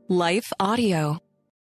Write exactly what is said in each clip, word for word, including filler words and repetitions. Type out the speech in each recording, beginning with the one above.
Life Audio.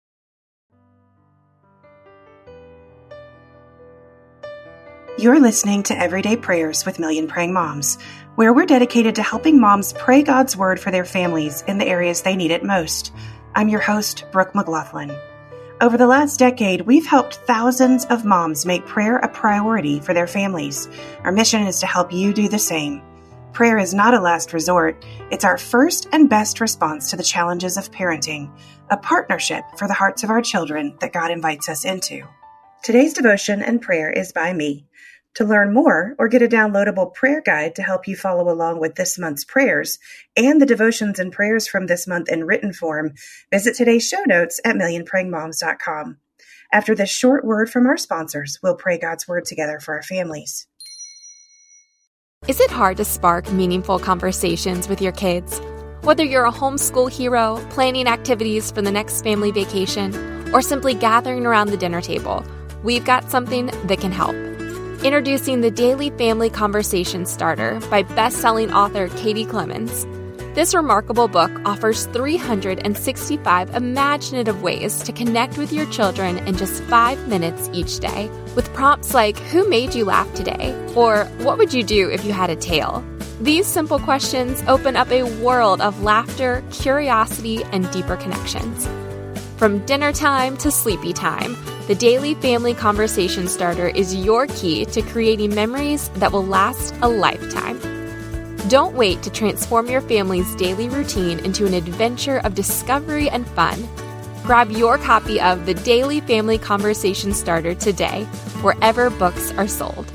You're listening to Everyday Prayers with Million Praying Moms, where we're dedicated to helping moms pray God's Word for their families in the areas they need it most. I'm your host, Brooke McLaughlin. Over the last decade, we've helped thousands of moms make prayer a priority for their families. Our mission is to help you do the same. Prayer is not a last resort. It's our first and best response to the challenges of parenting, a partnership for the hearts of our children that God invites us into. Today's devotion and prayer is by me. To learn more or get a downloadable prayer guide to help you follow along with this month's prayers and the devotions and prayers from this month in written form, visit today's show notes at million praying moms dot com. After this short word from our sponsors, we'll pray God's Word together for our families. Is it hard to spark meaningful conversations with your kids? Whether you're a homeschool hero, planning activities for the next family vacation, or simply gathering around the dinner table, we've got something that can help. Introducing the Daily Family Conversation Starter by best-selling author Katie Clemons. This remarkable book offers three hundred sixty-five imaginative ways to connect with your children in just five minutes each day, with prompts like, who made you laugh today? Or what would you do if you had a tail? These simple questions open up a world of laughter, curiosity, and deeper connections. From dinner time to sleepy time, the Daily Family Conversation Starter is your key to creating memories that will last a lifetime. Don't wait to transform your family's daily routine into an adventure of discovery and fun. Grab your copy of the Daily Family Conversation Starter today, wherever books are sold.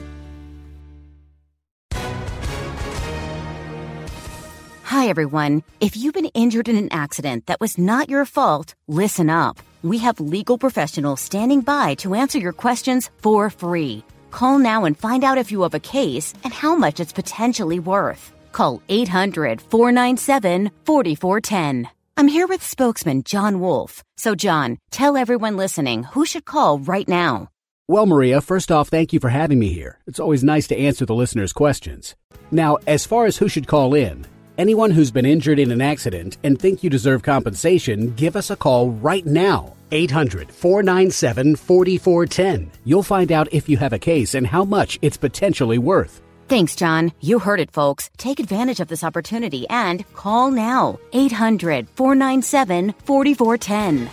Hi, everyone. If you've been injured in an accident that was not your fault, listen up. We have legal professionals standing by to answer your questions for free. Call now and find out if you have a case and how much it's potentially worth. Call eight hundred, four nine seven, four four one zero. I'm here with spokesman John Wolf. So, John, tell everyone listening who should call right now. Well, Maria, first off, thank you for having me here. It's always nice to answer the listeners' questions. Now, as far as who should call in, anyone who's been injured in an accident and think you deserve compensation, give us a call right now. eight hundred, four nine seven, four four one zero. You'll find out if you have a case and how much it's potentially worth. Thanks, John. You heard it, folks. Take advantage of this opportunity and call now. eight hundred, four nine seven, four four one zero.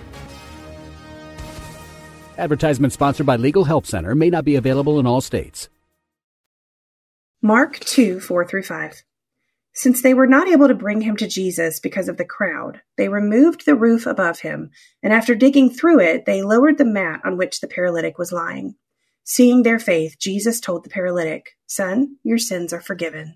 Advertisement sponsored by Legal Help Center. May not be available in all states. Mark two, four through five. Since they were not able to bring him to Jesus because of the crowd, they removed the roof above him, and after digging through it, they lowered the mat on which the paralytic was lying. Seeing their faith, Jesus told the paralytic, "Son, your sins are forgiven."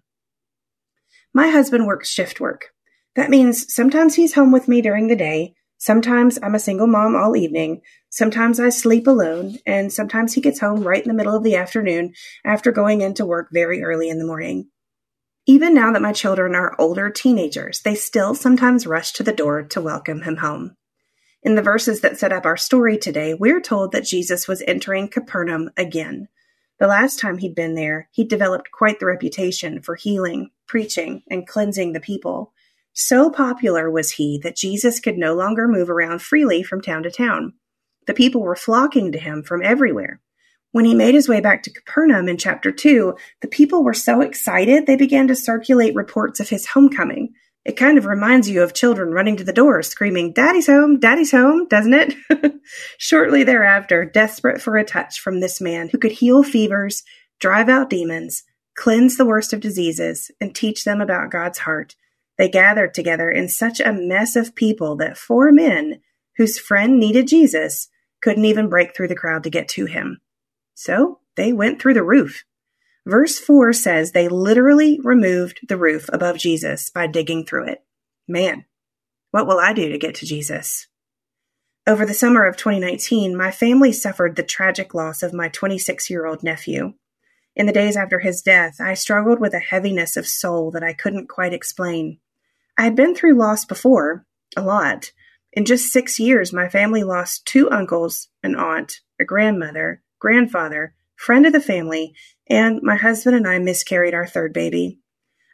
My husband works shift work. That means sometimes he's home with me during the day, sometimes I'm a single mom all evening, sometimes I sleep alone, and sometimes he gets home right in the middle of the afternoon after going into work very early in the morning. Even now that my children are older teenagers, they still sometimes rush to the door to welcome him home. In the verses that set up our story today, we're told that Jesus was entering Capernaum again. The last time he'd been there, he'd developed quite the reputation for healing, preaching, and cleansing the people. So popular was he that Jesus could no longer move around freely from town to town. The people were flocking to him from everywhere. When he made his way back to Capernaum in chapter two, the people were so excited they began to circulate reports of his homecoming. It kind of reminds you of children running to the door screaming, "Daddy's home, Daddy's home," doesn't it? Shortly thereafter, desperate for a touch from this man who could heal fevers, drive out demons, cleanse the worst of diseases, and teach them about God's heart, they gathered together in such a mess of people that four men, whose friend needed Jesus, couldn't even break through the crowd to get to him. So they went through the roof. Verse four says they literally removed the roof above Jesus by digging through it. Man, what will I do to get to Jesus? Over the summer of twenty nineteen, my family suffered the tragic loss of my twenty-six-year-old nephew. In the days after his death, I struggled with a heaviness of soul that I couldn't quite explain. I had been through loss before, a lot. In just six years, my family lost two uncles, an aunt, a grandmother, grandfather, friend of the family, and my husband and I miscarried our third baby.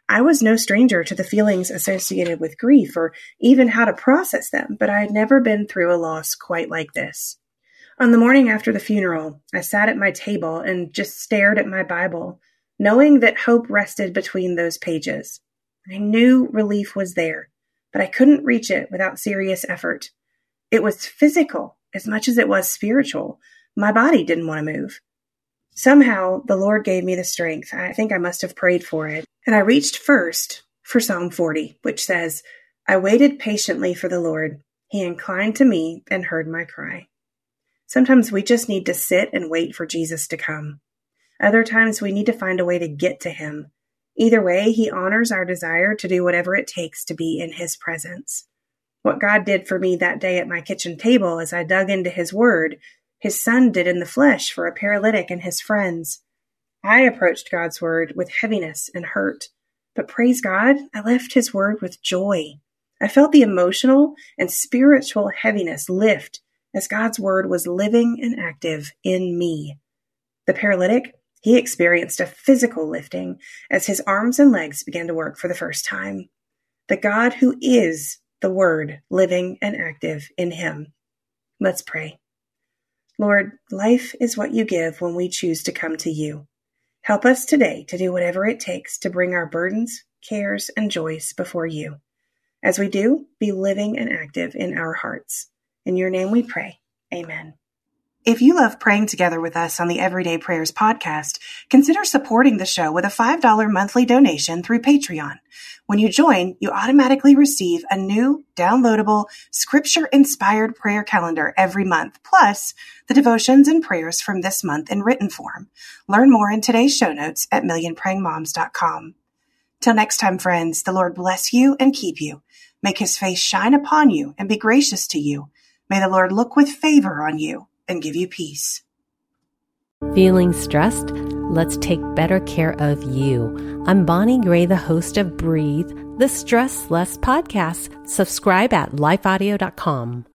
I was no stranger to the feelings associated with grief or even how to process them, but I had never been through a loss quite like this. On the morning after the funeral, I sat at my table and just stared at my Bible, knowing that hope rested between those pages. I knew relief was there, but I couldn't reach it without serious effort. It was physical as much as it was spiritual. My body didn't want to move. Somehow, the Lord gave me the strength. I think I must have prayed for it. And I reached first for Psalm forty, which says, I waited patiently for the Lord. He inclined to me and heard my cry. Sometimes we just need to sit and wait for Jesus to come. Other times we need to find a way to get to him. Either way, he honors our desire to do whatever it takes to be in his presence. What God did for me that day at my kitchen table as I dug into his word, his son did in the flesh for a paralytic and his friends. I approached God's word with heaviness and hurt, but praise God, I left his word with joy. I felt the emotional and spiritual heaviness lift as God's word was living and active in me. The paralytic, he experienced a physical lifting as his arms and legs began to work for the first time. The God who is the word living and active in him. Let's pray. Lord, life is what you give when we choose to come to you. Help us today to do whatever it takes to bring our burdens, cares, and joys before you. As we do, be living and active in our hearts. In your name we pray. Amen. If you love praying together with us on the Everyday Prayers podcast, consider supporting the show with a five dollars monthly donation through Patreon. When you join, you automatically receive a new, downloadable, scripture-inspired prayer calendar every month, plus the devotions and prayers from this month in written form. Learn more in today's show notes at million praying moms dot com. Till next time, friends, the Lord bless you and keep you. Make his face shine upon you and be gracious to you. May the Lord look with favor on you and give you peace. Feeling stressed? Let's take better care of you. I'm Bonnie Gray, the host of Breathe, the Stress Less podcast. Subscribe at life audio dot com.